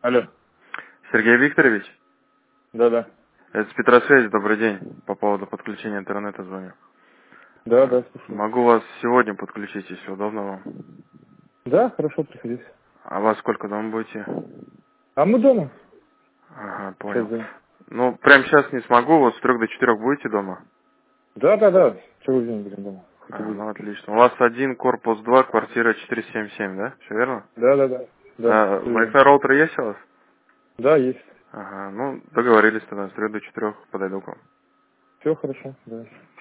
Алло. Сергей Викторович, Да-да. это с Петросвязи, добрый день. По поводу подключения интернета звоню. Да-да, слушаю. Могу вас сегодня подключить, если удобно вам. Да, хорошо, приходите. А вас сколько дома будете? А мы дома. Ага, Сейчас понял. звоню. Ну, прямо сейчас не смогу, вот с 3 до 4 будете дома? Да-да-да. Целый день будем дома. Хоть и А, будет. ну отлично. У вас один, корпус 2, квартира 477, да? Все верно? Да-да-да. Да, все верно. Wi-Fi роутер есть у вас? Да, есть. Ага, ну договорились тогда, с 3 до 4 подойду к вам. Все хорошо, да.